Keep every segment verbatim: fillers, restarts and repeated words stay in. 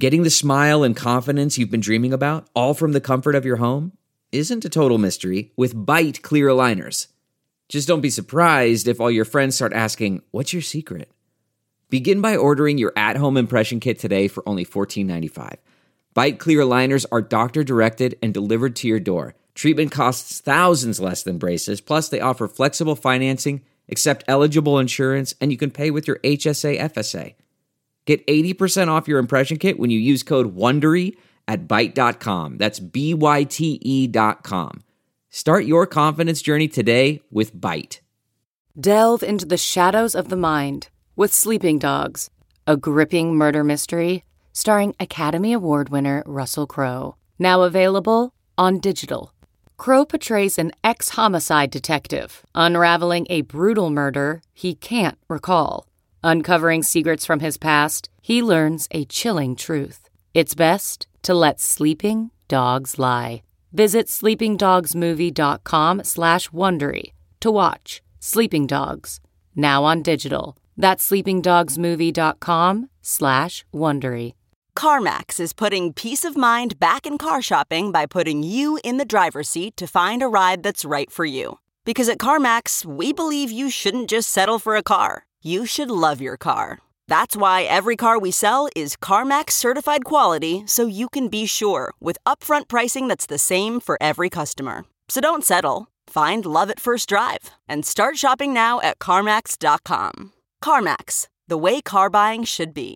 Getting the smile and confidence you've been dreaming about, all from the comfort of your home, isn't a total mystery with Byte clear aligners. Just don't be surprised if all your friends start asking, "What's your secret?" Begin by ordering your at-home impression kit today for only fourteen ninety-five. Byte clear aligners are doctor-directed and delivered to your door. Treatment costs thousands less than braces, plus they offer flexible financing, accept eligible insurance, and you can pay with your H S A F S A. Get eighty percent off your impression kit when you use code WONDERY at byte dot com. That's B Y T E dot com. Start your confidence journey today with Byte. Delve into the shadows of the mind with Sleeping Dogs, a gripping murder mystery starring Academy Award winner Russell Crowe. Now available on digital. Crowe portrays an ex-homicide detective unraveling a brutal murder he can't recall. Uncovering secrets from his past, he learns a chilling truth. It's best to let sleeping dogs lie. Visit sleepingdogsmovie.com slash Wondery to watch Sleeping Dogs, now on digital. That's sleepingdogsmovie.com slash Wondery. CarMax is putting peace of mind back in car shopping by putting you in the driver's seat to find a ride that's right for you. Because at CarMax, we believe you shouldn't just settle for a car. You should love your car. That's why every car we sell is CarMax certified quality, so you can be sure with upfront pricing that's the same for every customer. So don't settle. Find love at first drive and start shopping now at CarMax dot com. CarMax, the way car buying should be.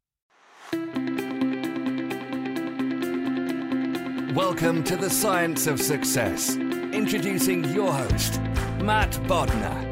Welcome to the Science of Success. Introducing your host, Matt Bodnar.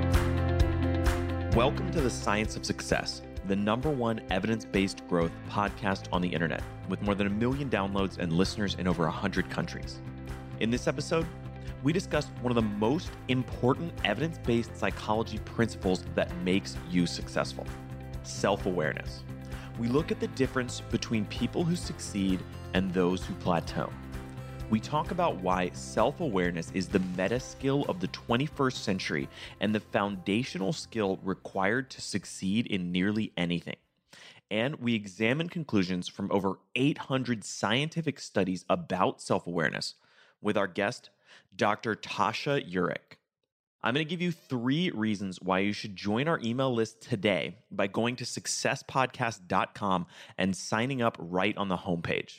Welcome to the Science of Success, the number one evidence-based growth podcast on the internet, with more than a million downloads and listeners in over one hundred countries. In this episode, we discuss one of the most important evidence-based psychology principles that makes you successful: self-awareness. We look at the difference between people who succeed and those who plateau. We talk about why self-awareness is the meta skill of the twenty-first century and the foundational skill required to succeed in nearly anything. And we examine conclusions from over eight hundred scientific studies about self-awareness with our guest, Doctor Tasha Eurich. I'm going to give you three reasons why you should join our email list today by going to success podcast dot com and signing up right on the homepage.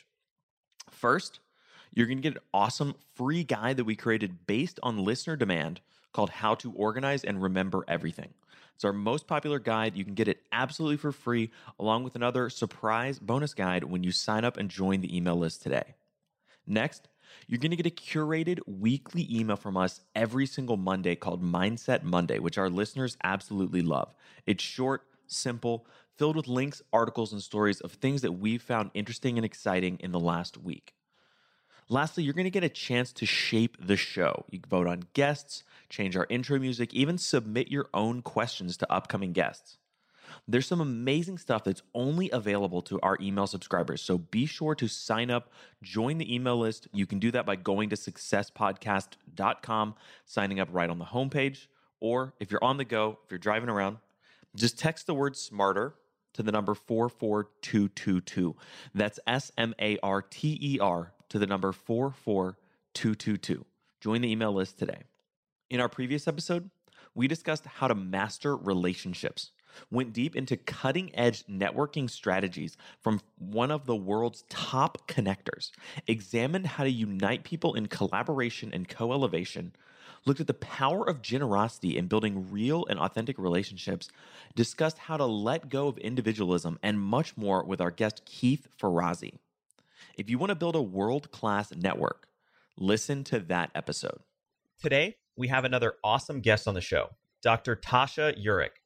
First, you're going to get an awesome free guide that we created based on listener demand called How to Organize and Remember Everything. It's our most popular guide. You can get it absolutely for free, along with another surprise bonus guide when you sign up and join the email list today. Next, you're going to get a curated weekly email from us every single Monday called Mindset Monday, which our listeners absolutely love. It's short, simple, filled with links, articles, and stories of things that we've found interesting and exciting in the last week. Lastly, you're going to get a chance to shape the show. You can vote on guests, change our intro music, even submit your own questions to upcoming guests. There's some amazing stuff that's only available to our email subscribers, so be sure to sign up, join the email list. You can do that by going to success podcast dot com, signing up right on the homepage, or if you're on the go, if you're driving around, just text the word SMARTER to the number four four two two two. That's S M A R T E R to the number four four two two two. Join the email list today. In our previous episode, we discussed how to master relationships, went deep into cutting-edge networking strategies from one of the world's top connectors, examined how to unite people in collaboration and co-elevation, looked at the power of generosity in building real and authentic relationships, discussed how to let go of individualism, and much more with our guest Keith Ferrazzi. If you want to build a world-class network, listen to that episode. Today, we have another awesome guest on the show, Doctor Tasha Eurich.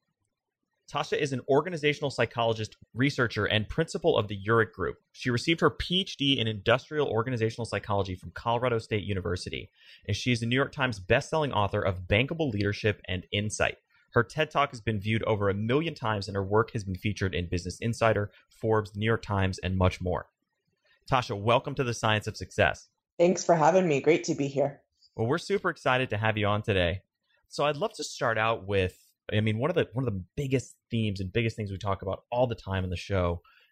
Tasha is an organizational psychologist, researcher, and principal of the Eurich Group. She received her P H D in industrial organizational psychology from Colorado State University, and she is the New York Times bestselling author of Bankable Leadership and Insight. Her TED Talk has been viewed over a million times, and her work has been featured in Business Insider, Forbes, New York Times, and much more. Tasha, welcome to the Science of Success. Thanks for having me. Great to be here. Well, we're super excited to have you on today. So I'd love to start out with, I mean, one of the one of the biggest themes and biggest things we talk about all the time on the show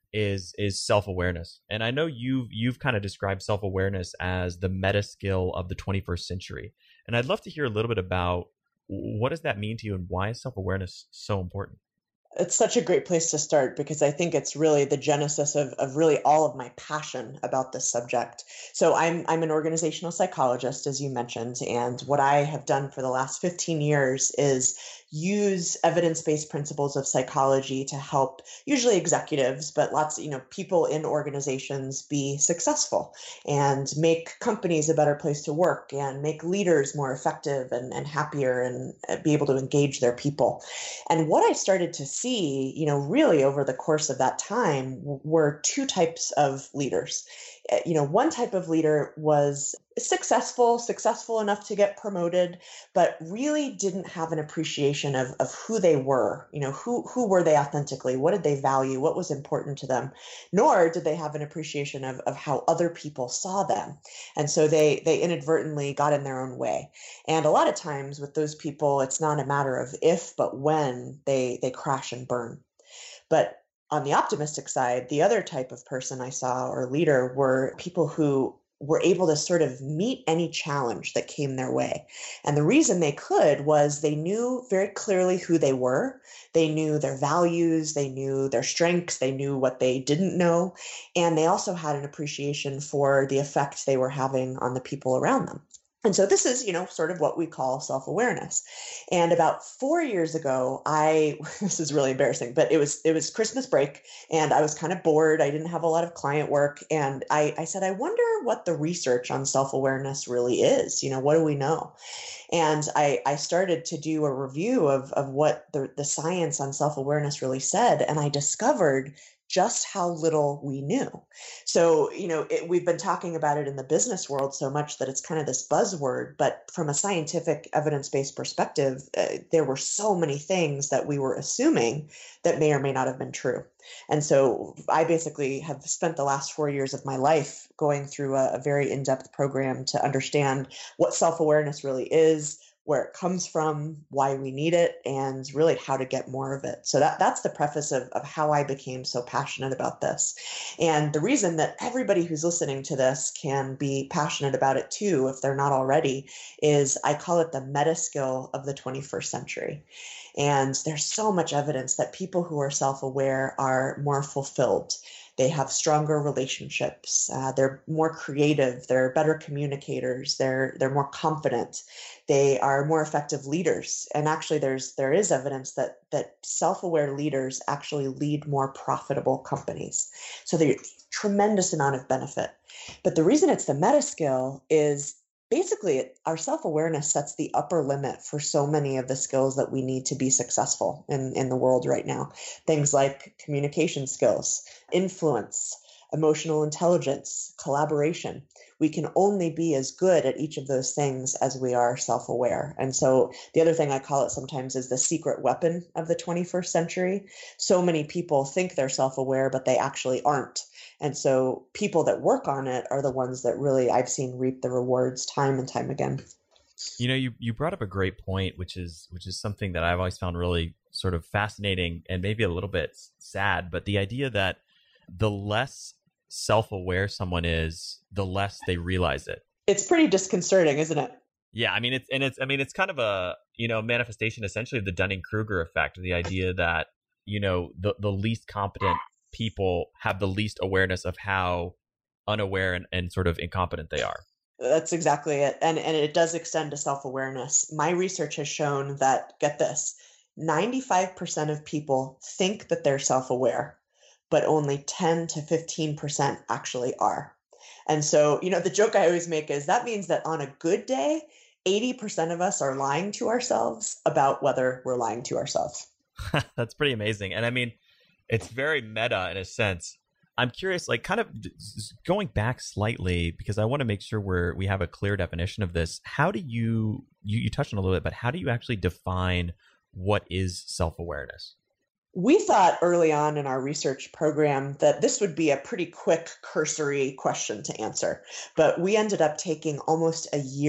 is is self-awareness. And I know you've you've kind of described self-awareness as the meta skill of the twenty-first century. And I'd love to hear a little bit about what does that mean to you and why is self-awareness so important? It's such a great place to start because I think it's really the genesis of, of really all of my passion about this subject. So I'm I'm an organizational psychologist, as you mentioned, and what I have done for the last fifteen years is use evidence-based principles of psychology to help usually executives, but lots, you know, people in organizations be successful and make companies a better place to work and make leaders more effective and, and happier and be able to engage their people. And what I started to see, you know, really over the course of that time were two types of leaders. You know, one type of leader was successful, successful enough to get promoted, but really didn't have an appreciation of, of who they were. You know, who who were they authentically? What did they value? What was important to them? Nor did they have an appreciation of, of how other people saw them. And so they they inadvertently got in their own way. And a lot of times with those people, it's not a matter of if, but when they they crash and burn. But on the optimistic side, the other type of person I saw or leader were people who were able to sort of meet any challenge that came their way. And the reason they could was they knew very clearly who they were. They knew their values, they knew their strengths, they knew what they didn't know. And they also had an appreciation for the effect they were having on the people around them. And so this is, you know, sort of what we call self-awareness. And about four years ago, I, this is really embarrassing, but it was, it was Christmas break and I was kind of bored. I didn't have a lot of client work. And I, I said, I wonder what the research on self-awareness really is. You know, what do we know? And I, I started to do a review of, of what the, the science on self-awareness really said. And I discovered just how little we knew. So, you know, it, we've been talking about it in the business world so much that it's kind of this buzzword, but from a scientific evidence-based perspective, uh, there were so many things that we were assuming that may or may not have been true. And so I basically have spent the last four years of my life going through a, a very in-depth program to understand what self-awareness really is, where it comes from, why we need it, and really how to get more of it. So that, that's the preface of, of how I became so passionate about this. And the reason that everybody who's listening to this can be passionate about it too, if they're not already, is I call it the meta skill of the twenty-first century. And there's so much evidence that people who are self-aware are more fulfilled. They have stronger relationships. Uh, they're more creative. They're better communicators. They're they're more confident. They are more effective leaders. And actually, there's there is evidence that that self-aware leaders actually lead more profitable companies. So there's a tremendous amount of benefit. But the reason it's the meta skill is basically our self-awareness sets the upper limit for so many of the skills that we need to be successful in, in the world right now. Things like communication skills, influence, emotional intelligence, collaboration. We can only be as good at each of those things as we are self-aware. And so the other thing I call it sometimes is the secret weapon of the twenty-first century. So many people think they're self-aware, but they actually aren't. And so people that work on it are the ones that really I've seen reap the rewards time and time again. You know, you, you brought up a great point, which is which is something that I've always found really sort of fascinating and maybe a little bit sad. But the idea that the less self-aware someone is, the less they realize it. It's pretty disconcerting, isn't it? Yeah, I mean, it's and it's I mean, it's kind of a, you know, manifestation essentially of the Dunning-Kruger effect, the idea that, you know, the, the least competent people have the least awareness of how unaware and, and sort of incompetent they are. That's exactly it. And, and it does extend to self-awareness. My research has shown that, get this, ninety-five percent of people think that they're self-aware, but only ten to fifteen percent actually are. And so, you know, the joke I always make is that means that on a good day, eighty percent of us are lying to ourselves about whether we're lying to ourselves. That's pretty amazing. And I mean, it's very meta in a sense. I'm curious, like kind of going back slightly, because I want to make sure we're, we have a clear definition of this. How do you, you, you touched on a little bit, but how do you actually define what is self-awareness? We thought early on in our research program that this would be a pretty quick, cursory question to answer, but we ended up taking almost a year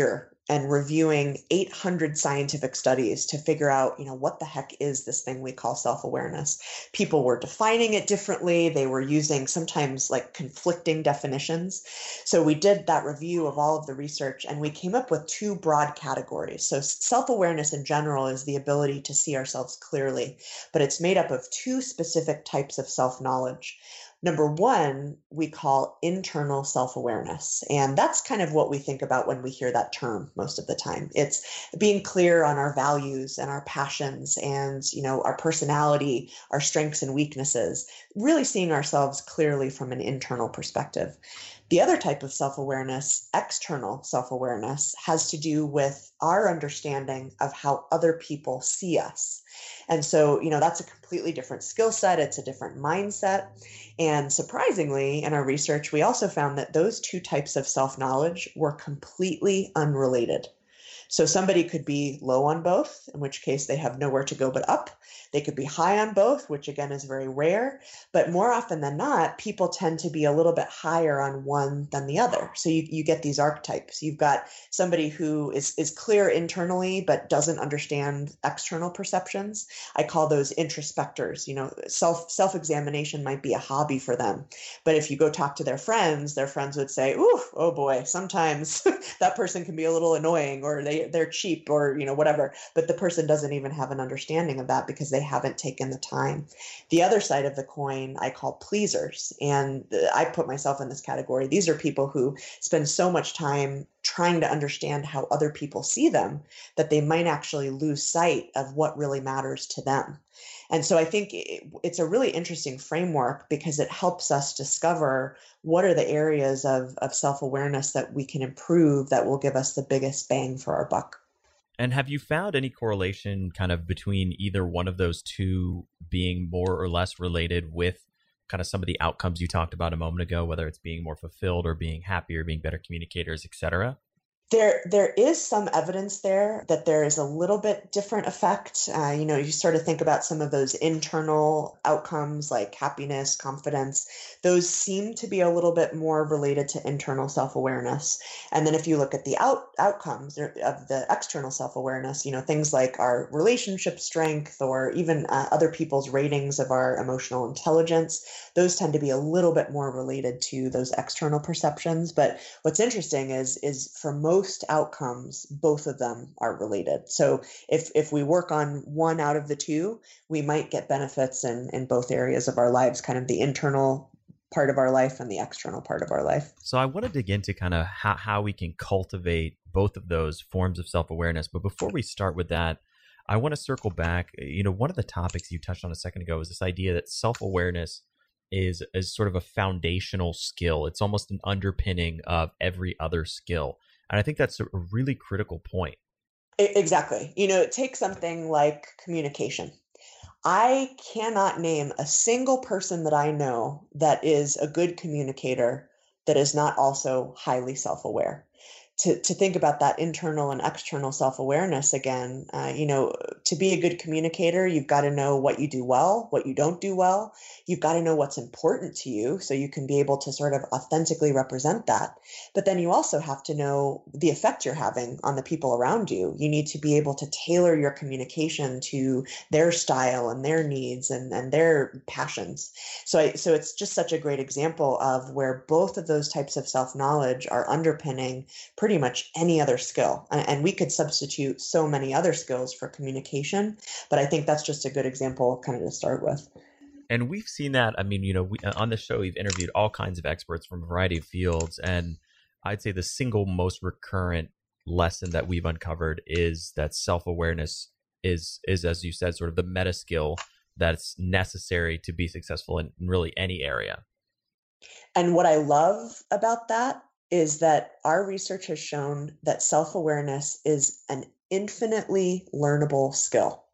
and reviewing eight hundred scientific studies to figure out, you know, what the heck is this thing we call self-awareness? People were defining it differently. They were using sometimes like conflicting definitions. So we did that review of all of the research, and we came up with two broad categories. So self-awareness in general is the ability to see ourselves clearly, but it's made up of two specific types of self-knowledge. Number one, we call internal self-awareness. And that's kind of what we think about when we hear that term most of the time. It's being clear on our values and our passions and, you know, our personality, our strengths and weaknesses, really seeing ourselves clearly from an internal perspective. The other type of self-awareness, external self-awareness, has to do with our understanding of how other people see us. And so, you know, that's a completely different skill set. It's a different mindset. And surprisingly, in our research, we also found that those two types of self-knowledge were completely unrelated. So somebody could be low on both, in which case they have nowhere to go but up. They could be high on both, which again is very rare. But more often than not, people tend to be a little bit higher on one than the other. So you, you get these archetypes. You've got somebody who is, is clear internally, but doesn't understand external perceptions. I call those introspectors. You know, self, self-examination might be a hobby for them. But if you go talk to their friends, their friends would say, ooh, oh boy, sometimes that person can be a little annoying, or they they're cheap, or, you know, whatever, but the person doesn't even have an understanding of that because they haven't taken the time. The other side of the coin, I call pleasers. And I put myself in this category. These are people who spend so much time trying to understand how other people see them that they might actually lose sight of what really matters to them. And so I think it's a really interesting framework because it helps us discover what are the areas of, of self-awareness that we can improve that will give us the biggest bang for our buck. And have you found any correlation kind of between either one of those two being more or less related with kind of some of the outcomes you talked about a moment ago, whether it's being more fulfilled or being happier, being better communicators, et cetera? There, there is some evidence there that there is a little bit different effect. Uh, you know, you sort of think about some of those internal outcomes like happiness, confidence. Those seem to be a little bit more related to internal self-awareness. And then if you look at the out, outcomes of the external self-awareness, you know, things like our relationship strength or even uh, other people's ratings of our emotional intelligence, those tend to be a little bit more related to those external perceptions. But what's interesting is, is for most Most outcomes, both of them are related. So if if we work on one out of the two, we might get benefits in, in both areas of our lives, kind of the internal part of our life and the external part of our life. So I want to dig into kind of how, how we can cultivate both of those forms of self-awareness. But before we start with that, I want to circle back. You know, one of the topics you touched on a second ago is this idea that self-awareness is, is sort of a foundational skill. It's almost an underpinning of every other skill. And I think that's a really critical point. Exactly. You know, take something like communication. I cannot name a single person that I know that is a good communicator that is not also highly self-aware. To, to think about that internal and external self-awareness again, uh, you know, to be a good communicator, you've got to know what you do well, what you don't do well. You've got to know what's important to you so you can be able to sort of authentically represent that. But then you also have to know the effect you're having on the people around you. You need to be able to tailor your communication to their style and their needs and, and their passions. So, I, so it's just such a great example of where both of those types of self-knowledge are underpinning pretty pretty much any other skill. And we could substitute so many other skills for communication, but I think that's just a good example kind of to start with. And we've seen that. I mean, you know, we, on the show, we've interviewed all kinds of experts from a variety of fields. And I'd say the single most recurrent lesson that we've uncovered is that self-awareness is, is, as you said, sort of the meta skill that's necessary to be successful in really any area. And what I love about that is that our research has shown that self-awareness is an infinitely learnable skill.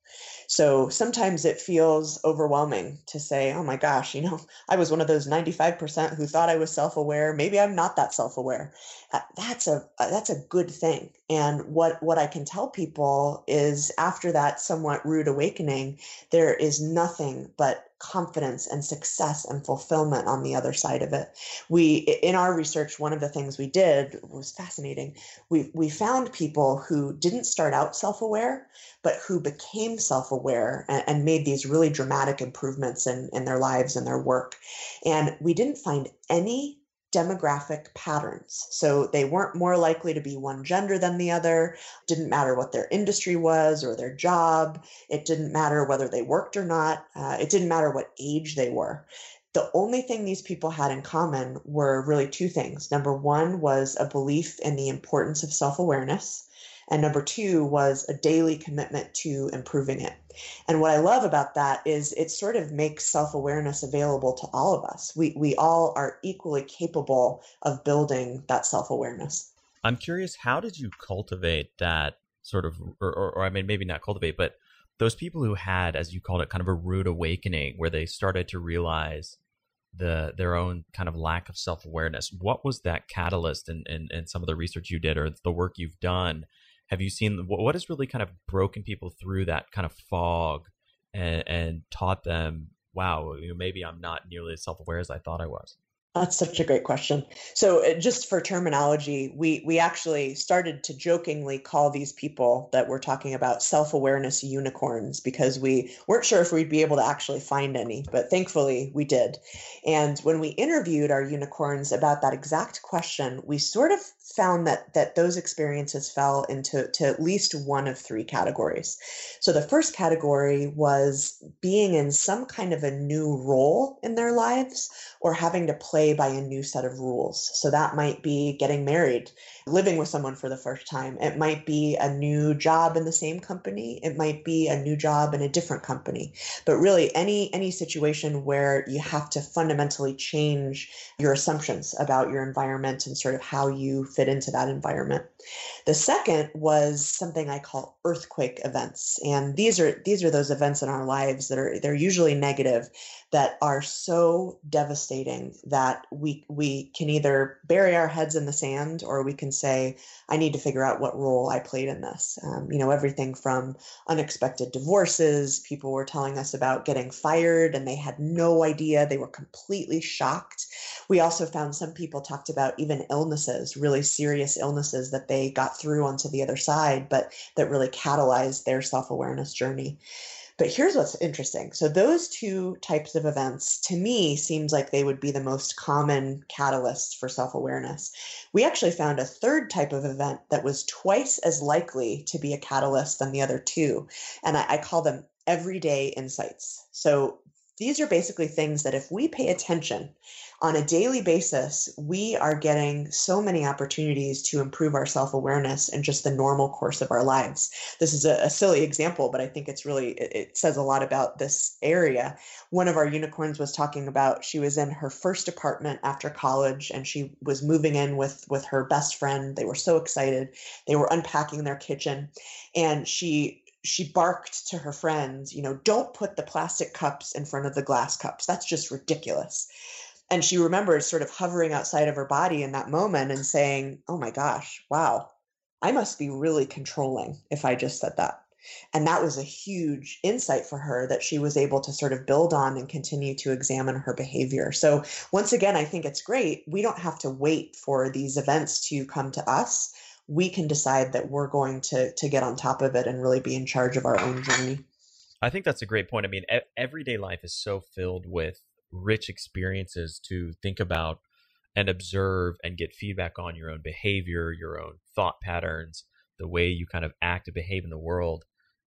So sometimes it feels overwhelming to say, oh my gosh, you know, I was one of those ninety-five percent who thought I was self-aware. Maybe I'm not that self-aware. Uh, that's a uh, that's a good thing. And what what I can tell people is after that somewhat rude awakening, there is nothing but confidence and success and fulfillment on the other side of it. We, in our research, one of the things we did was fascinating. We we found people who didn't start out self-aware, but who became self-aware and, and made these really dramatic improvements in, in their lives and their work. And we didn't find any demographic patterns. So they weren't more likely to be one gender than the other. Didn't matter what their industry was or their job. It didn't matter whether they worked or not. Uh, it didn't matter what age they were. The only thing these people had in common were really two things. Number one was a belief in the importance of self-awareness. And number two was a daily commitment to improving it. And what I love about that is it sort of makes self-awareness available to all of us. We we all are equally capable of building that self-awareness. I'm curious, how did you cultivate that sort of, or, or, or I mean, maybe not cultivate, but those people who had, as you called it, kind of a rude awakening where they started to realize the their own kind of lack of self-awareness. What was that catalyst in, in, in some of the research you did or the work you've done? Have you seen what has really kind of broken people through that kind of fog and, and taught them, wow, you know, maybe I'm not nearly as self-aware as I thought I was? That's such a great question. So uh, just for terminology, we we actually started to jokingly call these people that we're talking about self-awareness unicorns because we weren't sure if we'd be able to actually find any, but thankfully we did. And when we interviewed our unicorns about that exact question, we sort of found that that those experiences fell into to at least one of three categories. So the first category was being in some kind of a new role in their lives or having to play by a new set of rules. So that might be getting married, living with someone for the first time. It might be a new job in the same company. It might be a new job in a different company. But really any any situation where you have to fundamentally change your assumptions about your environment and sort of how you fit into that environment. The second was something I call earthquake events. And these are these are those events in our lives that are they're usually negative, that are so devastating that we we can either bury our heads in the sand or we can say, I need to figure out what role I played in this. Um, you know, everything from unexpected divorces, people were telling us about getting fired and they had no idea, they were completely shocked. We also found some people talked about even illnesses, really serious illnesses that they got through onto the other side, but that really catalyzed their self-awareness journey. But here's what's interesting. So those two types of events, to me, seems like they would be the most common catalysts for self-awareness. We actually found a third type of event that was twice as likely to be a catalyst than the other two. And I, I call them everyday insights. So these are basically things that if we pay attention on a daily basis, we are getting so many opportunities to improve our self-awareness in just the normal course of our lives. This is a, a silly example, but I think it's really, it, it says a lot about this area. One of our unicorns was talking about, she was in her first apartment after college and she was moving in with, with her best friend. They were so excited. They were unpacking their kitchen and she she barked to her friends, you know, don't put the plastic cups in front of the glass cups. That's just ridiculous. And she remembers sort of hovering outside of her body in that moment and saying, oh my gosh, wow, I must be really controlling if I just said that. And that was a huge insight for her that she was able to sort of build on and continue to examine her behavior. So once again, I think it's great. We don't have to wait for these events to come to us. We can decide that we're going to to get on top of it and really be in charge of our own journey. I think that's a great point. I mean, e- everyday life is so filled with rich experiences to think about and observe and get feedback on your own behavior, your own thought patterns, the way you kind of act and behave in the world.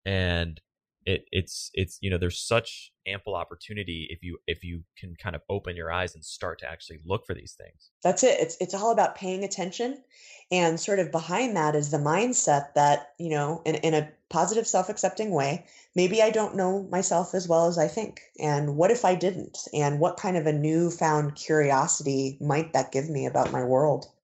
And it, it's, it's, you know, there's such ample opportunity if you, if you can kind of open your eyes and start to actually look for these things. That's it. It's, it's all about paying attention. And sort of behind that is the mindset that, you know, in, in a positive, self-accepting way, maybe I don't know myself as well as I think. And what if I didn't? And what kind of a newfound curiosity might that give me about my world?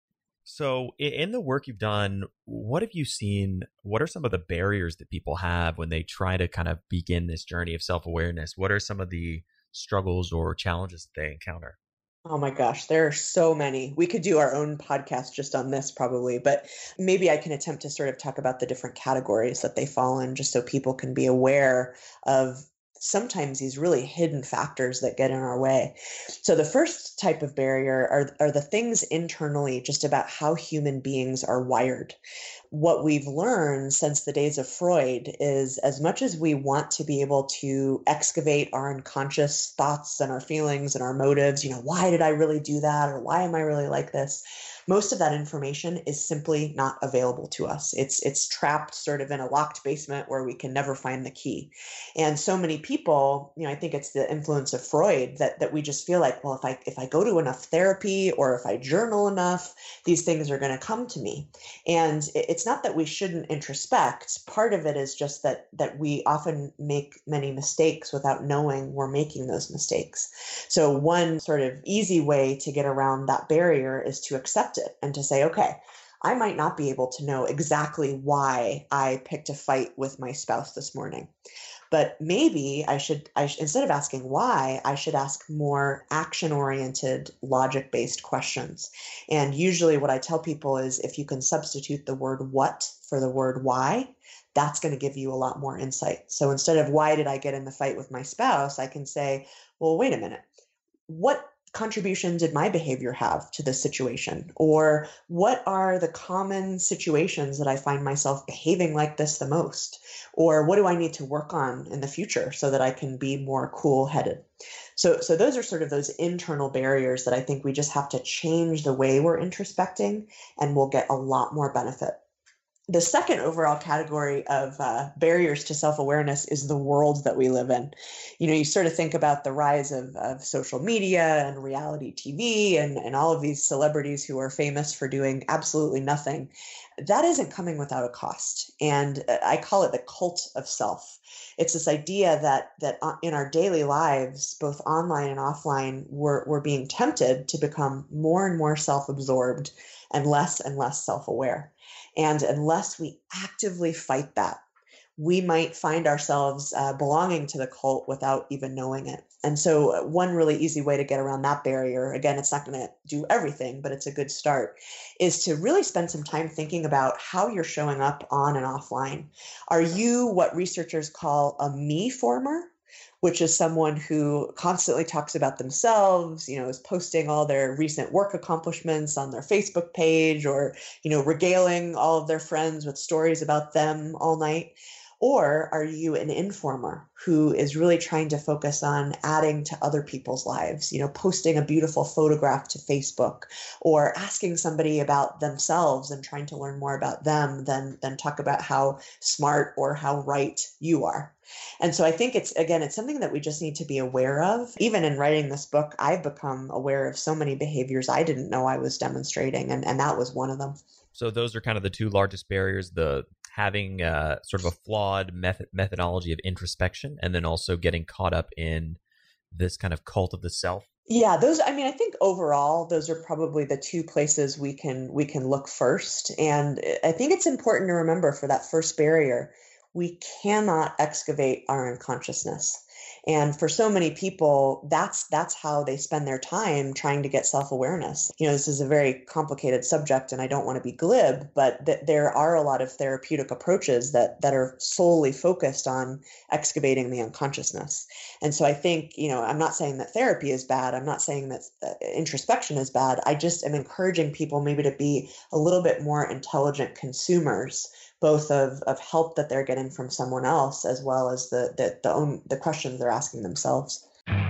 So in the work you've done, what have you seen? What are some of the barriers that people have when they try to kind of begin this journey of self-awareness? What are some of the struggles or challenges that they encounter? Oh my gosh, there are so many. We could do our own podcast just on this probably, but maybe I can attempt to sort of talk about the different categories that they fall in just so people can be aware of sometimes these really hidden factors that get in our way. So the first type of barrier are, are the things internally just about how human beings are wired. What we've learned since the days of Freud is as much as we want to be able to excavate our unconscious thoughts and our feelings and our motives, you know, why did I really do that? Or why am I really like this? Most of that information is simply not available to us. It's it's trapped sort of in a locked basement where we can never find the key. And so many people, you know, I think it's the influence of Freud that that we just feel like, well, if I if I go to enough therapy or if I journal enough, these things are going to come to me. And it's not that we shouldn't introspect. Part of it is just that that we often make many mistakes without knowing we're making those mistakes. So one sort of easy way to get around that barrier is to accept it and to say, okay, I might not be able to know exactly why I picked a fight with my spouse this morning, but maybe I should, I sh- instead of asking why, I should ask more action-oriented, logic-based questions. And usually what I tell people is if you can substitute the word what for the word why, that's going to give you a lot more insight. So instead of why did I get in the fight with my spouse, I can say, well, wait a minute, what contribution did my behavior have to this situation? Or what are the common situations that I find myself behaving like this the most? Or what do I need to work on in the future so that I can be more cool-headed? So, so those are sort of those internal barriers that I think we just have to change the way we're introspecting, and we'll get a lot more benefit. The second overall category of uh, barriers to self-awareness is the world that we live in. You know, you sort of think about the rise of, of social media and reality T V and, and all of these celebrities who are famous for doing absolutely nothing. That isn't coming without a cost. And I call it the cult of self. It's this idea that that in our daily lives, both online and offline, we're, we're being tempted to become more and more self-absorbed and less and less self-aware. And unless we actively fight that, we might find ourselves uh, belonging to the cult without even knowing it. And so one really easy way to get around that barrier, again, it's not going to do everything, but it's a good start, is to really spend some time thinking about how you're showing up on and offline. Are you what researchers call a me-former? Which is someone who constantly talks about themselves, you know, is posting all their recent work accomplishments on their Facebook page, or, you know, regaling all of their friends with stories about them all night? Or are you an informer who is really trying to focus on adding to other people's lives, you know, posting a beautiful photograph to Facebook, or asking somebody about themselves and trying to learn more about them than, than talk about how smart or how right you are? And so I think it's, again, it's something that we just need to be aware of. Even in writing this book, I've become aware of so many behaviors I didn't know I was demonstrating, and, and that was one of them. So those are kind of the two largest barriers, the having uh, sort of a flawed method methodology of introspection, and then also getting caught up in this kind of cult of the self. Yeah, those, I mean, I think overall, those are probably the two places we can we can look first. And I think it's important to remember for that first barrier, we cannot excavate our unconsciousness. And for so many people, that's that's how they spend their time trying to get self-awareness. You know, this is a very complicated subject, and I don't want to be glib, but th- there are a lot of therapeutic approaches that that are solely focused on excavating the unconsciousness. And so I think, you know, I'm not saying that therapy is bad. I'm not saying that uh, introspection is bad. I just am encouraging people maybe to be a little bit more intelligent consumers, both of, of help that they're getting from someone else, as well as the the the, own, the questions they're asking themselves.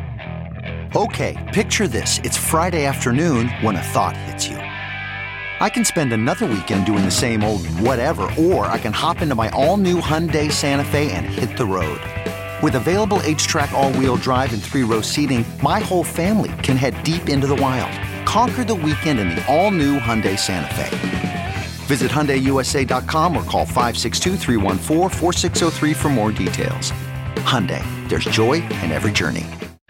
Okay, picture this. It's Friday afternoon when a thought hits you. I can spend another weekend doing the same old whatever, or I can hop into my all-new Hyundai Santa Fe and hit the road. With available H-Track all-wheel drive and three-row seating, my whole family can head deep into the wild. Conquer the weekend in the all-new Hyundai Santa Fe. Visit Hyundai U S A dot com or call five six two, three one four, four six zero three for more details. Hyundai, there's joy in every journey.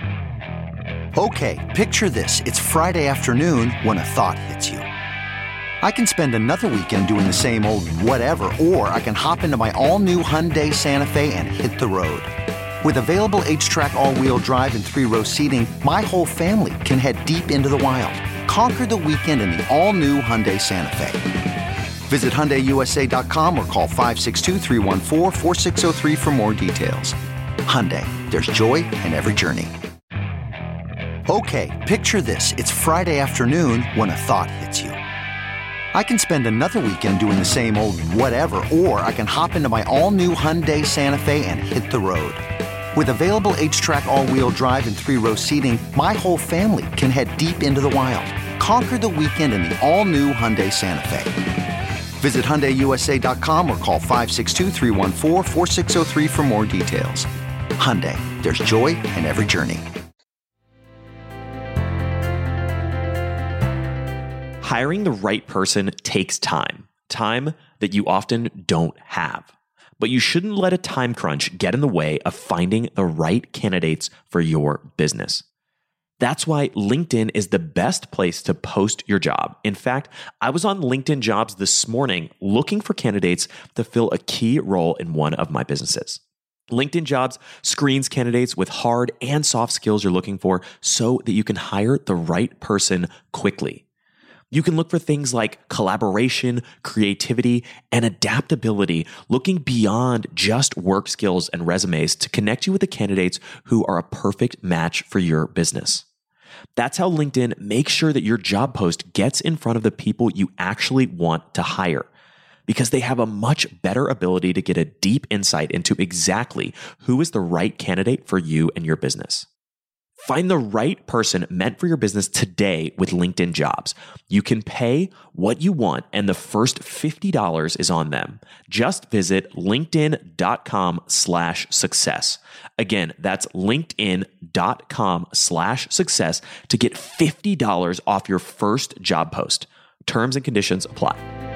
Okay, picture this. It's Friday afternoon when a thought hits you. I can spend another weekend doing the same old whatever, or I can hop into my all-new Hyundai Santa Fe and hit the road. With available H-Track all-wheel drive and three-row seating, my whole family can head deep into the wild. Conquer the weekend in the all-new Hyundai Santa Fe. Visit Hyundai U S A dot com or call five six two, three one four, four six zero three for more details. Hyundai, there's joy in every journey. Okay, picture this. It's Friday afternoon when a thought hits you. I can spend another weekend doing the same old whatever, or I can hop into my all-new Hyundai Santa Fe and hit the road. With available H-Track all-wheel drive and three-row seating, my whole family can head deep into the wild. Conquer the weekend in the all-new Hyundai Santa Fe. Visit Hyundai U S A dot com or call five six two, three one four, four six zero three for more details. Hyundai, there's joy in every journey. Hiring the right person takes time, time that you often don't have. But you shouldn't let a time crunch get in the way of finding the right candidates for your business. That's why LinkedIn is the best place to post your job. In fact, I was on LinkedIn Jobs this morning looking for candidates to fill a key role in one of my businesses. LinkedIn Jobs screens candidates with hard and soft skills you're looking for so that you can hire the right person quickly. You can look for things like collaboration, creativity, and adaptability, looking beyond just work skills and resumes to connect you with the candidates who are a perfect match for your business. That's how LinkedIn makes sure that your job post gets in front of the people you actually want to hire, because they have a much better ability to get a deep insight into exactly who is the right candidate for you and your business. Find the right person meant for your business today with LinkedIn Jobs. You can pay what you want, and the first fifty dollars is on them. Just visit linkedin.com slash success. Again, that's linkedin.com slash success to get fifty dollars off your first job post. Terms and conditions apply.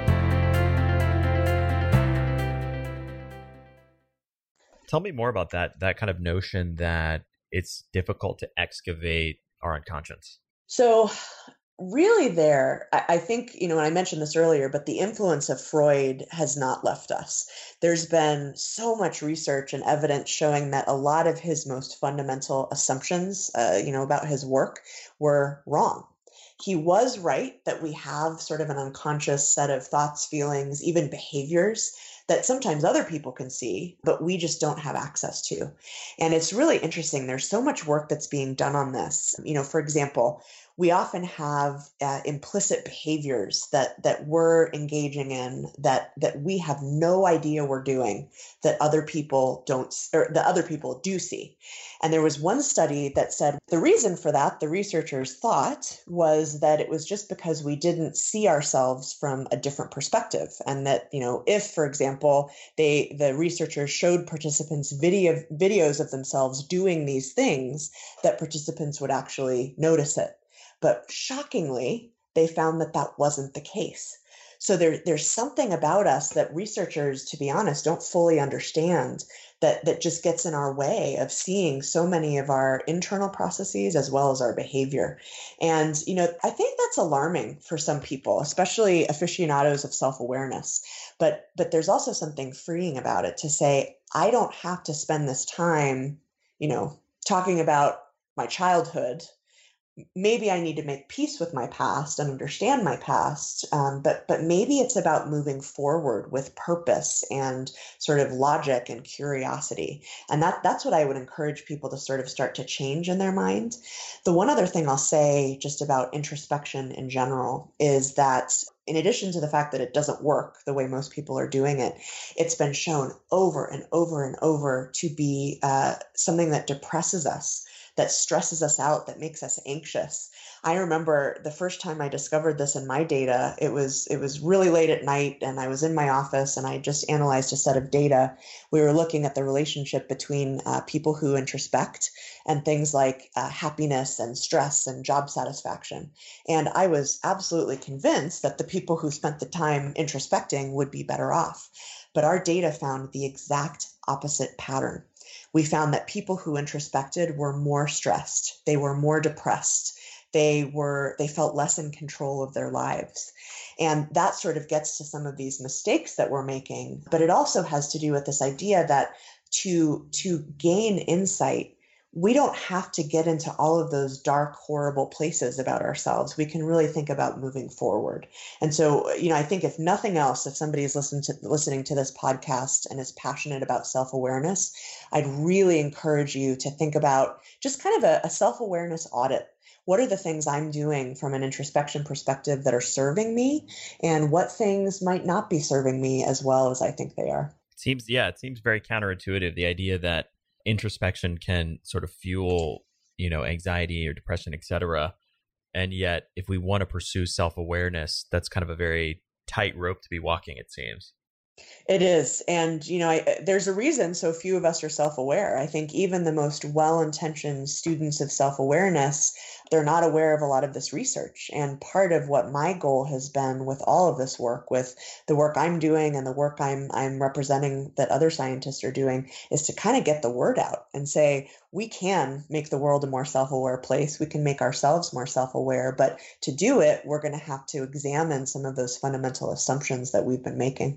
Tell me more about that, that kind of notion that it's difficult to excavate our unconscious. So really there, I, I think, you know, and I mentioned this earlier, but the influence of Freud has not left us. There's been so much research and evidence showing that a lot of his most fundamental assumptions, uh, you know, about his work were wrong. He was right that we have sort of an unconscious set of thoughts, feelings, even behaviors that sometimes other people can see, but we just don't have access to. And it's really interesting. There's so much work that's being done on this. You know, for example, we often have uh, implicit behaviors that that we're engaging in that that we have no idea we're doing, that other people don't, or that other people do see. And there was one study that said the reason for that, the researchers thought, was that it was just because we didn't see ourselves from a different perspective. And that, you know, if, for example, they the researchers showed participants video videos of themselves doing these things, that participants would actually notice it. But shockingly, they found that that wasn't the case. So there, there's something about us that researchers, to be honest, don't fully understand, that, that just gets in our way of seeing so many of our internal processes as well as our behavior. And, you know, I think that's alarming for some people, especially aficionados of self-awareness. But, but there's also something freeing about it to say, I don't have to spend this time, you know, talking about my childhood. Maybe I need to make peace with my past and understand my past, um, but but maybe it's about moving forward with purpose and sort of logic and curiosity. And that that's what I would encourage people to sort of start to change in their mind. The one other thing I'll say just about introspection in general is that in addition to the fact that it doesn't work the way most people are doing it, it's been shown over and over and over to be uh, something that depresses us, that stresses us out, that makes us anxious. I remember the first time I discovered this in my data, it was it was really late at night and I was in my office and I just analyzed a set of data. We were looking at the relationship between uh, people who introspect and things like uh, happiness and stress and job satisfaction. And I was absolutely convinced that the people who spent the time introspecting would be better off. But our data found the exact opposite pattern. We found that people who introspected were more stressed. They were more depressed. they were, they felt less in control of their lives. And that sort of gets to some of these mistakes that we're making. But it also has to do with this idea that to, to gain insight, we don't have to get into all of those dark, horrible places about ourselves. We can really think about moving forward. And so, you know, I think if nothing else, if somebody is listening to, listening to this podcast and is passionate about self-awareness, I'd really encourage you to think about just kind of a, a self-awareness audit. What are the things I'm doing from an introspection perspective that are serving me, and what things might not be serving me as well as I think they are? It seems, yeah, it seems very counterintuitive, the idea that introspection can sort of fuel, you know, anxiety or depression, et cetera. And yet, if we want to pursue self-awareness, that's kind of a very tight rope to be walking, it seems. It is. And, you know, I, there's a reason so few of us are self-aware. I think even the most well-intentioned students of self-awareness, they're not aware of a lot of this research. And part of what my goal has been with all of this work, with the work I'm doing and the work I'm I'm representing that other scientists are doing, is to kind of get the word out and say, we can make the world a more self-aware place. We can make ourselves more self-aware. But to do it, we're going to have to examine some of those fundamental assumptions that we've been making.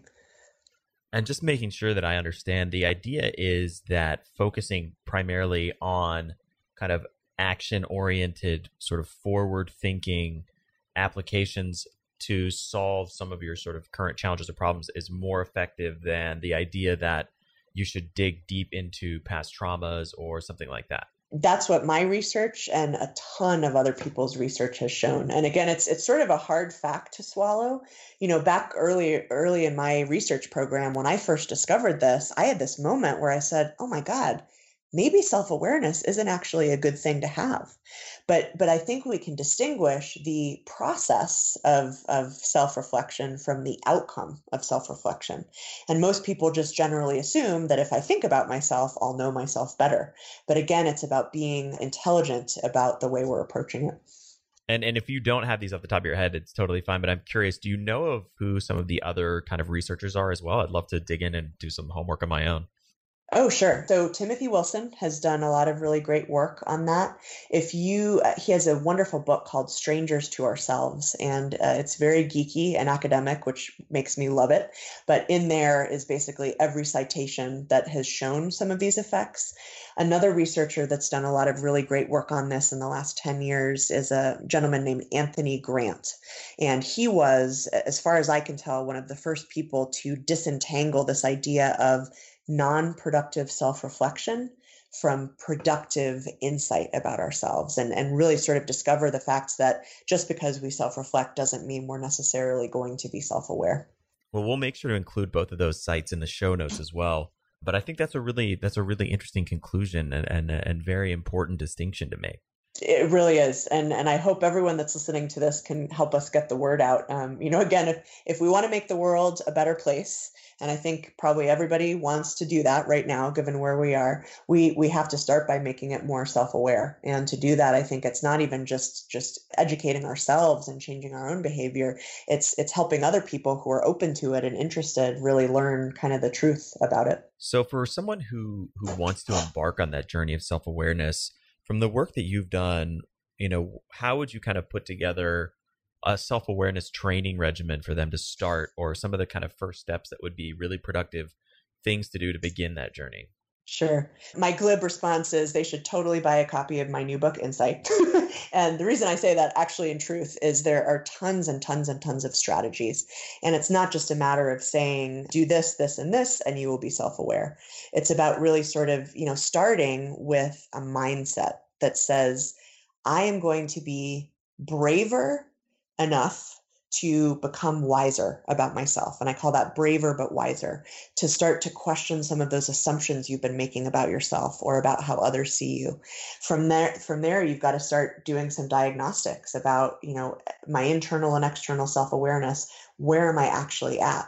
And just making sure that I understand, the idea is that focusing primarily on kind of action-oriented, sort of forward-thinking applications to solve some of your sort of current challenges or problems is more effective than the idea that you should dig deep into past traumas or something like that. That's what my research and a ton of other people's research has shown. And again, it's it's sort of a hard fact to swallow. You know, back early early in my research program, when I first discovered this, I had this moment where I said, oh my God, maybe self-awareness isn't actually a good thing to have. But but I think we can distinguish the process of, of self-reflection from the outcome of self-reflection. And most people just generally assume that if I think about myself, I'll know myself better. But again, it's about being intelligent about the way we're approaching it. And and if you don't have these off the top of your head, it's totally fine. But I'm curious, do you know of who some of the other kind of researchers are as well? I'd love to dig in and do some homework on my own. Oh, sure. So Timothy Wilson has done a lot of really great work on that. If you, uh, he has a wonderful book called Strangers to Ourselves, and uh, it's very geeky and academic, which makes me love it. But in there is basically every citation that has shown some of these effects. Another researcher that's done a lot of really great work on this in the last ten years is a gentleman named Anthony Grant. And he was, as far as I can tell, one of the first people to disentangle this idea of non-productive self-reflection from productive insight about ourselves, and, and really sort of discover the fact that just because we self-reflect doesn't mean we're necessarily going to be self-aware. Well, we'll make sure to include both of those sites in the show notes as well. But I think that's a really that's a really interesting conclusion and and, and very important distinction to make. It really is. And and I hope everyone that's listening to this can help us get the word out. Um, you know, again, if, if we want to make the world a better place, and I think probably everybody wants to do that right now, given where we are, we we have to start by making it more self-aware. And to do that, I think it's not even just just educating ourselves and changing our own behavior. It's it's helping other people who are open to it and interested really learn kind of the truth about it. So for someone who who wants to embark on that journey of self-awareness, from the work that you've done, you know, how would you kind of put together a self-awareness training regimen for them to start, or some of the kind of first steps that would be really productive things to do to begin that journey? Sure. My glib response is they should totally buy a copy of my new book, Insight. And the reason I say that actually in truth is there are tons and tons and tons of strategies. And it's not just a matter of saying, do this, this, and this, and you will be self-aware. It's about really sort of, you know, starting with a mindset that says, I am going to be braver enough to become wiser about myself. And I call that braver but wiser, to start to question some of those assumptions you've been making about yourself or about how others see you. From there, from there, you've got to start doing some diagnostics about, you know, my internal and external self-awareness. Where am I actually at?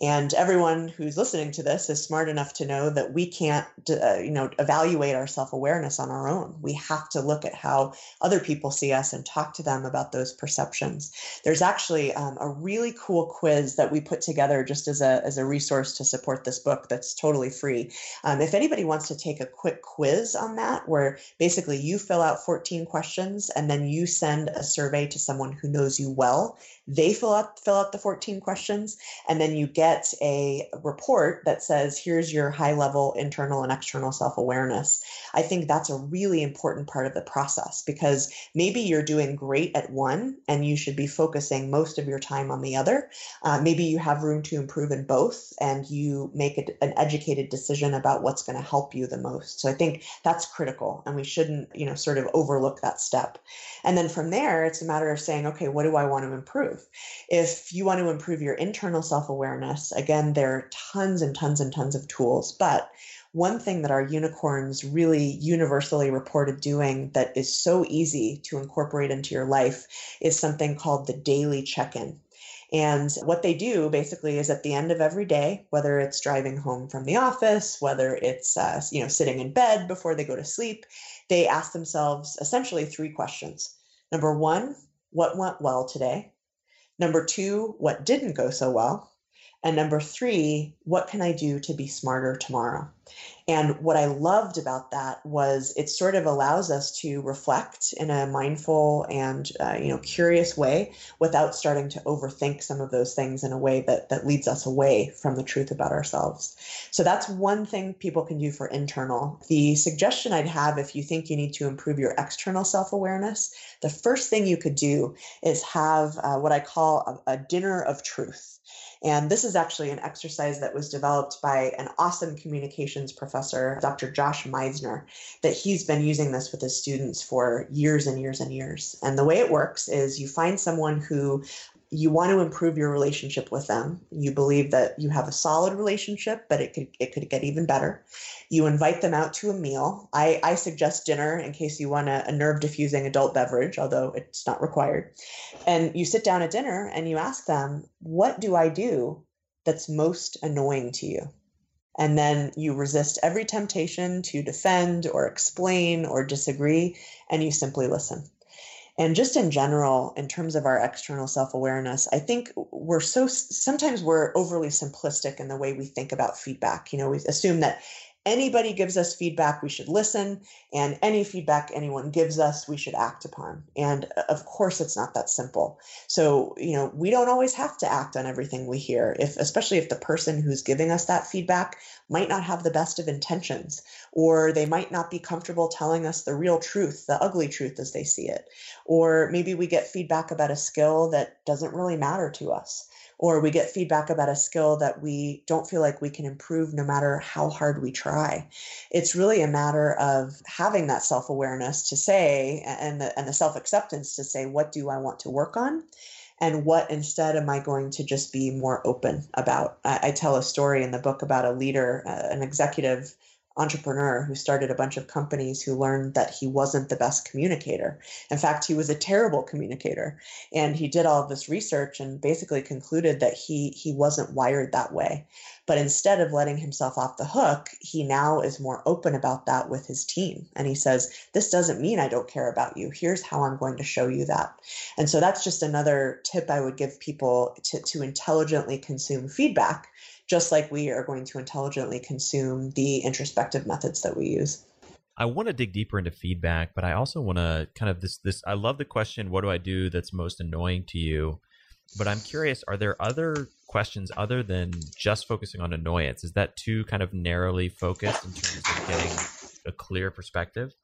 And everyone who's listening to this is smart enough to know that we can't, uh, you know, evaluate our self-awareness on our own. We have to look at how other people see us and talk to them about those perceptions. There's actually um, a really cool quiz that we put together just as a, as a resource to support this book that's totally free. Um, if anybody wants to take a quick quiz on that, where basically you fill out fourteen questions and then you send a survey to someone who knows you well, they fill out, fill out the fourteen questions, and then you get a report that says, here's your high level internal and external self-awareness. I think that's a really important part of the process, because maybe you're doing great at one and you should be focusing most of your time on the other. Uh, maybe you have room to improve in both and you make a, an educated decision about what's going to help you the most. So I think that's critical, and we shouldn't, you know, sort of overlook that step. And then from there, it's a matter of saying, okay, what do I want to improve? If you want to improve your internal self-awareness, again, there are tons and tons and tons of tools. But one thing that our unicorns really universally reported doing that is so easy to incorporate into your life is something called the daily check-in. And what they do basically is at the end of every day, whether it's driving home from the office, whether it's uh, you know sitting in bed before they go to sleep, they ask themselves essentially three questions. Number one, what went well today? Number two, what didn't go so well? And number three, what can I do to be smarter tomorrow? And what I loved about that was it sort of allows us to reflect in a mindful and uh, you know curious way without starting to overthink some of those things in a way that that leads us away from the truth about ourselves. So that's one thing people can do for internal. The suggestion I'd have, if you think you need to improve your external self-awareness, the first thing you could do is have uh, what I call a, a dinner of truth. And this is actually an exercise that was developed by an awesome communications professor, Doctor Josh Meisner, that he's been using this with his students for years and years and years. And the way it works is you find someone who you want to improve your relationship with them. You believe that you have a solid relationship, but it could it could get even better. You invite them out to a meal. I, I suggest dinner in case you want a, a nerve-diffusing adult beverage, although it's not required. And you sit down at dinner and you ask them, what do I do that's most annoying to you? And then you resist every temptation to defend or explain or disagree, and you simply listen. And just in general, in terms of our external self-awareness, I think we're so, sometimes we're overly simplistic in the way we think about feedback. You know, we assume that anybody gives us feedback, we should listen, and any feedback anyone gives us, we should act upon. And of course, it's not that simple. So, you know, we don't always have to act on everything we hear, if, especially if the person who's giving us that feedback might not have the best of intentions, or they might not be comfortable telling us the real truth, the ugly truth as they see it. Or maybe we get feedback about a skill that doesn't really matter to us. Or we get feedback about a skill that we don't feel like we can improve no matter how hard we try. It's really a matter of having that self-awareness to say, and the, and the self-acceptance to say, what do I want to work on? And what instead am I going to just be more open about? I, I tell a story in the book about a leader, uh, an executive entrepreneur who started a bunch of companies who learned that he wasn't the best communicator. In fact, he was a terrible communicator. And he did all of this research and basically concluded that he he wasn't wired that way. But instead of letting himself off the hook, he now is more open about that with his team. And he says, this doesn't mean I don't care about you. Here's how I'm going to show you that. And so that's just another tip I would give people to, to intelligently consume feedback, just like we are going to intelligently consume the introspective methods that we use. I want to dig deeper into feedback, but I also want to kind of this, this, I love the question, what do I do that's most annoying to you? But I'm curious, are there other questions other than just focusing on annoyance? Is that too kind of narrowly focused in terms of getting a clear perspective?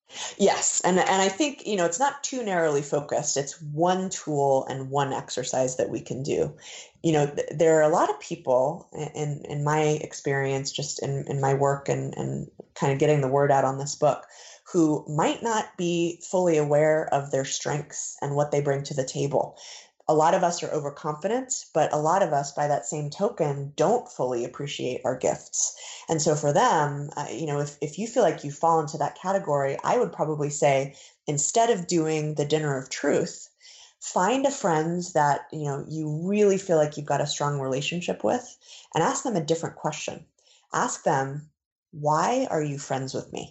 Yes. And, and I think, you know, it's not too narrowly focused. It's one tool and one exercise that we can do. You know, th- there are a lot of people in, in my experience, just in, in my work and, and kind of getting the word out on this book, who might not be fully aware of their strengths and what they bring to the table. A lot of us are overconfident, but a lot of us, by that same token, don't fully appreciate our gifts. And so for them, uh, you know, if, if you feel like you fall into that category, I would probably say, instead of doing the dinner of truth, find a friend that, you know, you really feel like you've got a strong relationship with, and ask them a different question. Ask them, why are you friends with me?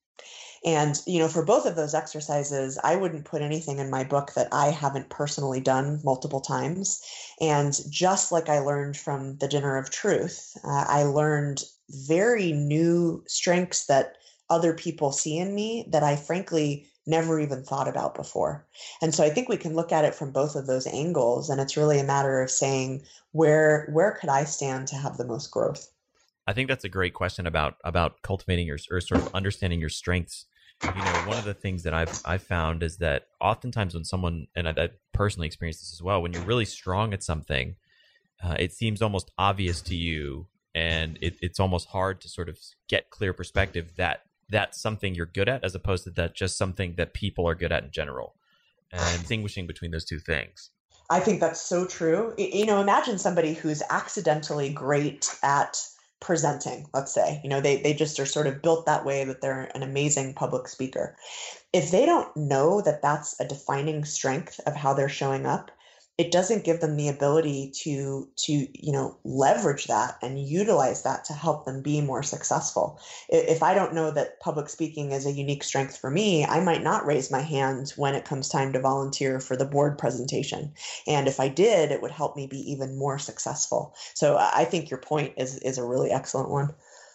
And, you know, for both of those exercises, I wouldn't put anything in my book that I haven't personally done multiple times. And just like I learned from the Dinner of Truth, uh, I learned very new strengths that other people see in me that I frankly never even thought about before. And so I think we can look at it from both of those angles. And it's really a matter of saying, where, where could I stand to have the most growth? I think that's a great question about about cultivating your, or sort of understanding your strengths. You know, one of the things that I've I've found is that oftentimes when someone, and I, I personally experienced this as well, when you're really strong at something, uh, it seems almost obvious to you, and it, it's almost hard to sort of get clear perspective that that's something you're good at, as opposed to that just something that people are good at in general, and distinguishing between those two things. I think that's so true. You know, imagine somebody who's accidentally great at presenting, let's say, you know, they, they just are sort of built that way that they're an amazing public speaker. If they don't know that that's a defining strength of how they're showing up, it doesn't give them the ability to, to, you know, leverage that and utilize that to help them be more successful. If I don't know that public speaking is a unique strength for me, I might not raise my hand when it comes time to volunteer for the board presentation. And if I did, it would help me be even more successful. So I think your point is, is a really excellent one.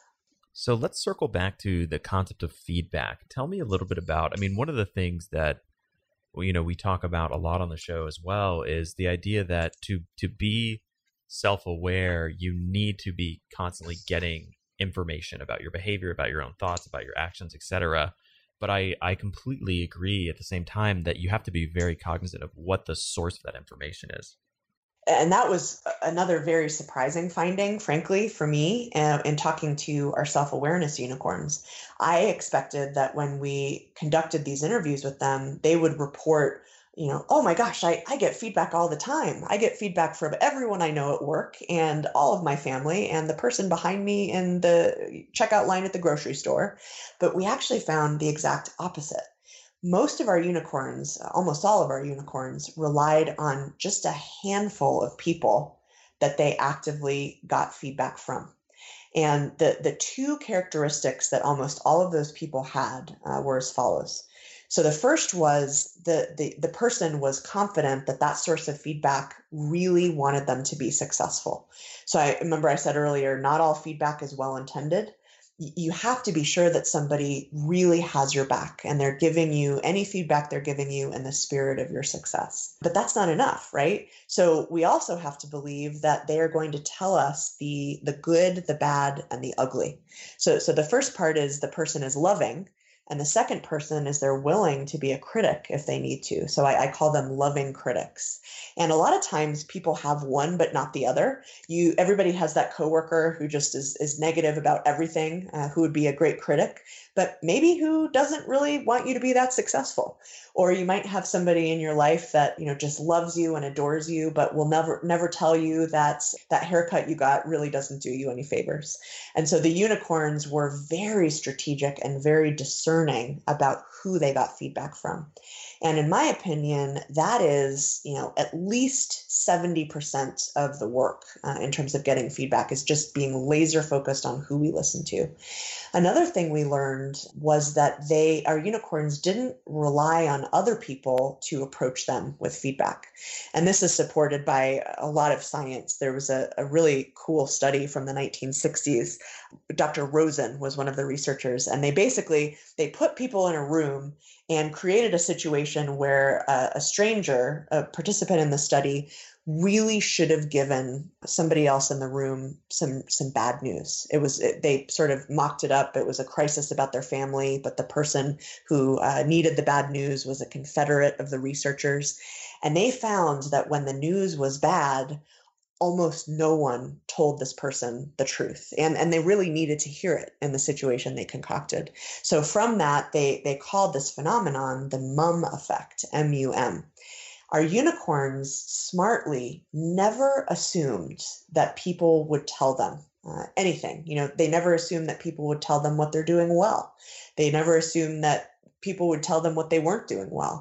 So let's circle back to the concept of feedback. Tell me a little bit about, I mean, one of the things that you know, we talk about a lot on the show as well is the idea that to to be self-aware, you need to be constantly getting information about your behavior, about your own thoughts, about your actions, et cetera. But I, I completely agree at the same time that you have to be very cognizant of what the source of that information is. And that was another very surprising finding, frankly, for me, uh, in talking to our self-awareness unicorns. I expected that when we conducted these interviews with them, they would report, you know, oh my gosh, I, I get feedback all the time. I get feedback from everyone I know at work and all of my family and the person behind me in the checkout line at the grocery store. But we actually found the exact opposite. Most of our unicorns, almost all of our unicorns, relied on just a handful of people that they actively got feedback from. And the, the two characteristics that almost all of those people had uh, were as follows. So the first was the, the, the person was confident that that source of feedback really wanted them to be successful. So I remember I said earlier, not all feedback is well-intended. You have to be sure that somebody really has your back and they're giving you any feedback they're giving you in the spirit of your success. But that's not enough, right? So we also have to believe that they are going to tell us the, the good, the bad, and the ugly. So, so the first part is the person is loving. And the second person is they're willing to be a critic if they need to. So I, I call them loving critics. And a lot of times people have one, but not the other. You, everybody has that coworker who just is, is negative about everything, uh, who would be a great critic, but maybe who doesn't really want you to be that successful. Or you might have somebody in your life that, you know, just loves you and adores you, but will never, never tell you that that haircut you got really doesn't do you any favors. And so the unicorns were very strategic and very discerning about who they got feedback from. And in my opinion, that is, you know, at least seventy percent of the work uh, in terms of getting feedback is just being laser focused on who we listen to. Another thing we learned was that they, our unicorns didn't rely on other people to approach them with feedback. And this is supported by a lot of science. There was a, a really cool study from the nineteen sixties. Doctor Rosen was one of the researchers, and they basically, they put people in a room and created a situation where a, a stranger, a participant in the study, really should have given somebody else in the room some some bad news. It was it, they sort of mocked it up. It was a crisis about their family, but the person who uh, needed the bad news was a confederate of the researchers. And they found that when the news was bad, almost no one told this person the truth. And, and they really needed to hear it in the situation they concocted. So from that, they, they called this phenomenon the mum effect, M U M. Our unicorns smartly never assumed that people would tell them uh, anything. You know, they never assumed that people would tell them what they're doing well. They never assumed that people would tell them what they weren't doing well.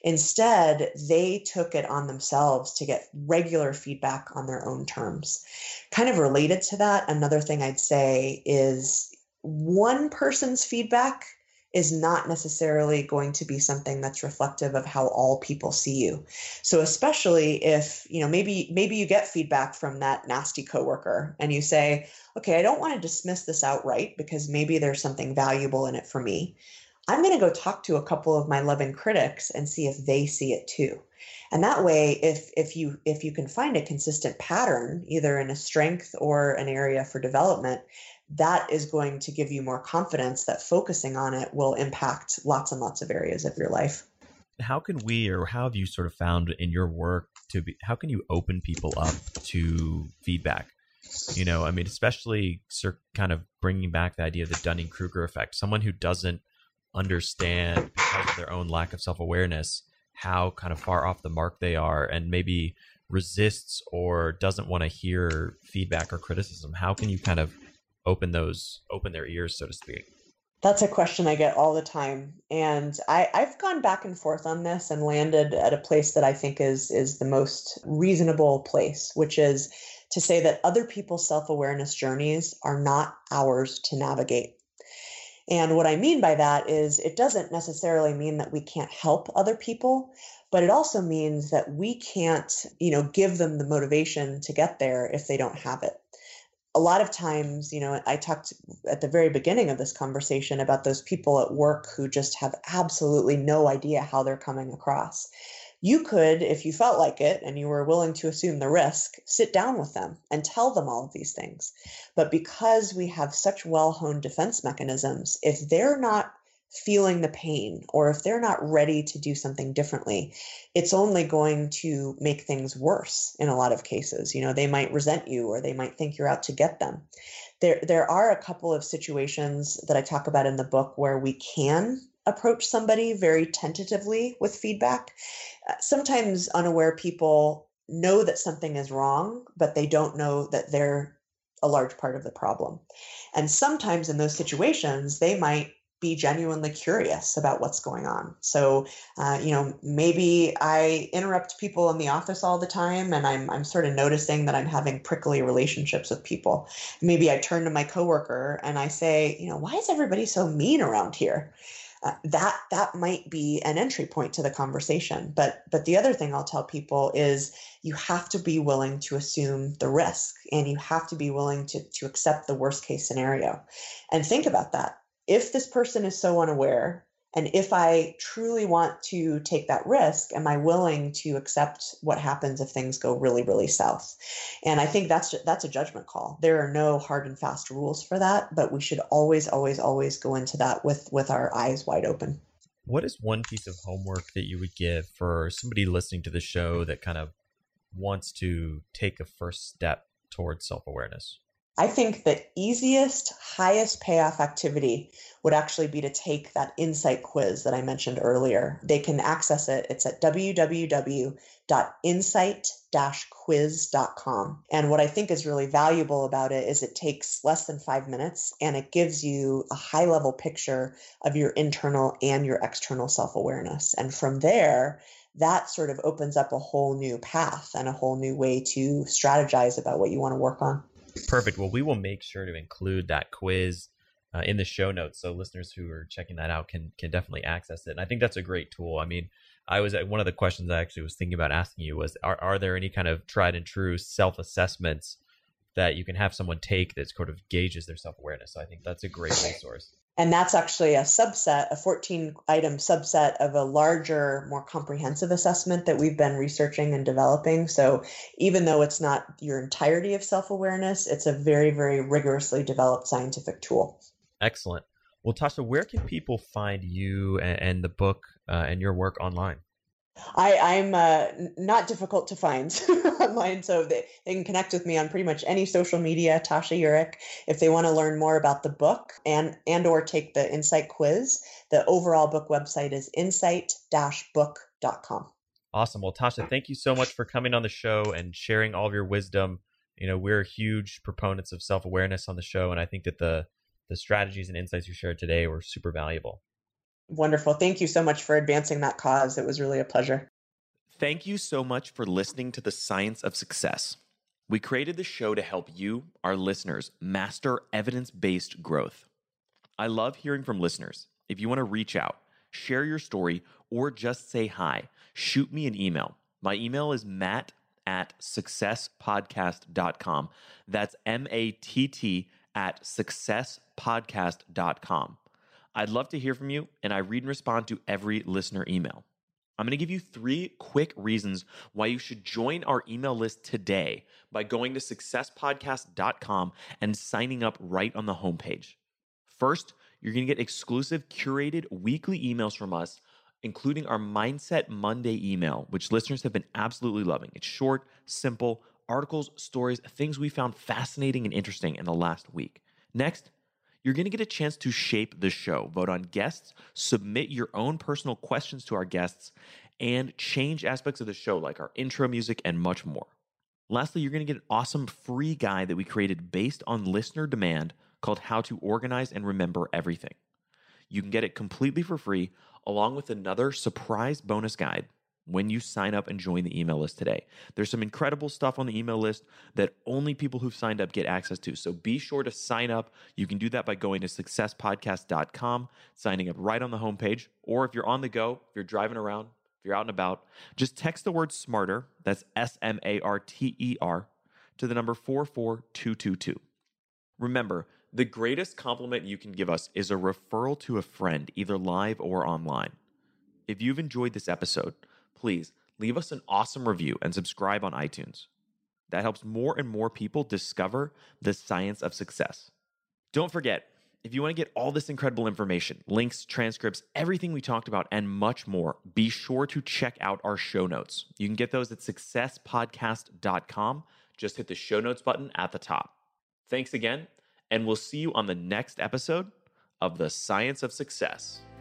Instead, they took it on themselves to get regular feedback on their own terms. Kind of related to that, another thing I'd say is one person's feedback is not necessarily going to be something that's reflective of how all people see you. So especially if, you know, maybe maybe you get feedback from that nasty coworker and you say, okay, I don't want to dismiss this outright because maybe there's something valuable in it for me. I'm going to go talk to a couple of my loving critics and see if they see it too. And that way, if if you if you can find a consistent pattern, either in a strength or an area for development, that is going to give you more confidence that focusing on it will impact lots and lots of areas of your life. How can we, or how have you sort of found in your work to be, how can you open people up to feedback? You know, I mean, especially kind of bringing back the idea of the Dunning-Kruger effect, someone who doesn't understand because of their own lack of self-awareness, how kind of far off the mark they are and maybe resists or doesn't want to hear feedback or criticism. How can you kind of open those, open their ears, so to speak? That's a question I get all the time. And I, I've gone back and forth on this and landed at a place that I think is, is the most reasonable place, which is to say that other people's self-awareness journeys are not ours to navigate. And what I mean by that is it doesn't necessarily mean that we can't help other people, but it also means that we can't, you know, give them the motivation to get there if they don't have it. A lot of times, you know, I talked at the very beginning of this conversation about those people at work who just have absolutely no idea how they're coming across. You could, if you felt like it and you were willing to assume the risk, sit down with them and tell them all of these things. But because we have such well-honed defense mechanisms, if they're not feeling the pain or if they're not ready to do something differently, it's only going to make things worse in a lot of cases. You know, they might resent you or they might think you're out to get them. There, there are a couple of situations that I talk about in the book where we can approach somebody very tentatively with feedback. Sometimes unaware people know that something is wrong, but they don't know that they're a large part of the problem. And sometimes in those situations, they might be genuinely curious about what's going on. So, uh, you know, maybe I interrupt people in the office all the time and I'm I'm sort of noticing that I'm having prickly relationships with people. Maybe I turn to my coworker and I say, you know, why is everybody so mean around here? Uh, that that might be an entry point to the conversation. But but the other thing I'll tell people is you have to be willing to assume the risk and you have to be willing to to accept the worst case scenario. And think about that. If this person is so unaware, and if I truly want to take that risk, am I willing to accept what happens if things go really, really south? And I think that's that's a judgment call. There are no hard and fast rules for that, but we should always, always, always go into that with, with our eyes wide open. What is one piece of homework that you would give for somebody listening to the show that kind of wants to take a first step towards self-awareness? I think the easiest, highest payoff activity would actually be to take that insight quiz that I mentioned earlier. They can access it. It's at w w w dot insight dash quiz dot com. And what I think is really valuable about it is it takes less than five minutes and it gives you a high level picture of your internal and your external self-awareness. And from there, that sort of opens up a whole new path and a whole new way to strategize about what you want to work on. Perfect. Well, we will make sure to include that quiz uh, in the show notes, so listeners who are checking that out can can definitely access it. And I think that's a great tool. I mean, I was one of the questions I actually was thinking about asking you was, are are there any kind of tried and true self-assessments that you can have someone take that sort of gauges their self-awareness? So I think that's a great resource. And that's actually a subset, a fourteen item subset of a larger, more comprehensive assessment that we've been researching and developing. So even though it's not your entirety of self-awareness, it's a very, very rigorously developed scientific tool. Excellent. Well, Tasha, where can people find you and, and the book uh, and your work online? I, I'm uh, not difficult to find online, so they, they can connect with me on pretty much any social media, Tasha Eurich. If they want to learn more about the book and and or take the Insight quiz, the overall book website is insight dash book dot com. Awesome. Well, Tasha, thank you so much for coming on the show and sharing all of your wisdom. You know, we're huge proponents of self-awareness on the show, and I think that the the strategies and insights you shared today were super valuable. Wonderful. Thank you so much for advancing that cause. It was really a pleasure. Thank you so much for listening to The Science of Success. We created the show to help you, our listeners, master evidence-based growth. I love hearing from listeners. If you want to reach out, share your story, or just say hi, shoot me an email. My email is matt at success podcast dot com. That's M A T T at success podcast dot com. I'd love to hear from you, and I read and respond to every listener email. I'm going to give you three quick reasons why you should join our email list today by going to success podcast dot com and signing up right on the homepage. First, you're going to get exclusive curated weekly emails from us, including our Mindset Monday email, which listeners have been absolutely loving. It's short, simple, articles, stories, things we found fascinating and interesting in the last week. Next, you're going to get a chance to shape the show, vote on guests, submit your own personal questions to our guests, and change aspects of the show like our intro music and much more. Lastly, you're going to get an awesome free guide that we created based on listener demand called How to Organize and Remember Everything. You can get it completely for free, along with another surprise bonus guide when you sign up and join the email list today. There's some incredible stuff on the email list that only people who've signed up get access to. So be sure to sign up. You can do that by going to success podcast dot com, signing up right on the homepage. Or if you're on the go, if you're driving around, if you're out and about, just text the word SMARTER, that's S M A R T E R, to the number four four two two two. Remember, the greatest compliment you can give us is a referral to a friend, either live or online. If you've enjoyed this episode, please leave us an awesome review and subscribe on iTunes. That helps more and more people discover the science of success. Don't forget, if you want to get all this incredible information, links, transcripts, everything we talked about, and much more, be sure to check out our show notes. You can get those at success podcast dot com. Just hit the show notes button at the top. Thanks again, and we'll see you on the next episode of The Science of Success.